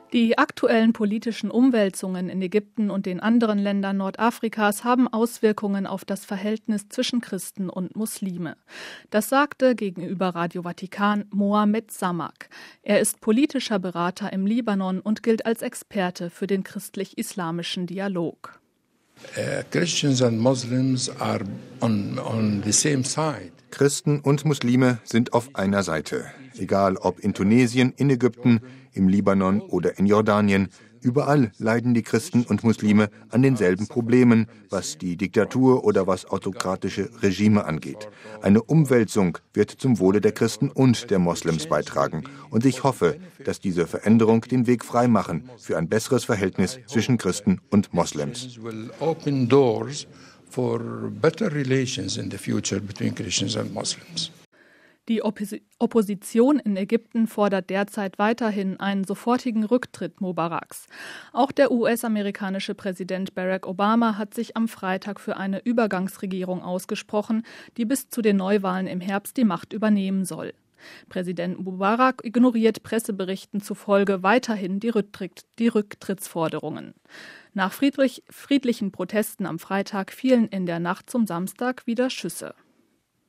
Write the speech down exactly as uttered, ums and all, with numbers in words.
Die aktuellen politischen Umwälzungen in Ägypten und den anderen Ländern Nordafrikas haben Auswirkungen auf das Verhältnis zwischen Christen und Muslime. Das sagte gegenüber Radio Vatikan Mohamed Samak. Er ist politischer Berater im Libanon und gilt als Experte für den christlich-islamischen Dialog. Christen und Muslime sind auf einer Seite. Egal ob in Tunesien, in Ägypten, im Libanon oder in Jordanien, überall leiden die Christen und Muslime an denselben Problemen, was die Diktatur oder was autokratische Regime angeht. Eine Umwälzung wird zum Wohle der Christen und der Moslems beitragen. Und ich hoffe, dass diese Veränderung den Weg freimachen für ein besseres Verhältnis zwischen Christen und Moslems. Die Oppos- Opposition in Ägypten fordert derzeit weiterhin einen sofortigen Rücktritt Mubaraks. Auch der U S-amerikanische Präsident Barack Obama hat sich am Freitag für eine Übergangsregierung ausgesprochen, die bis zu den Neuwahlen im Herbst die Macht übernehmen soll. Präsident Mubarak ignoriert Presseberichten zufolge weiterhin die, Rücktritt, die Rücktrittsforderungen. Nach friedlich, friedlichen Protesten am Freitag fielen in der Nacht zum Samstag wieder Schüsse.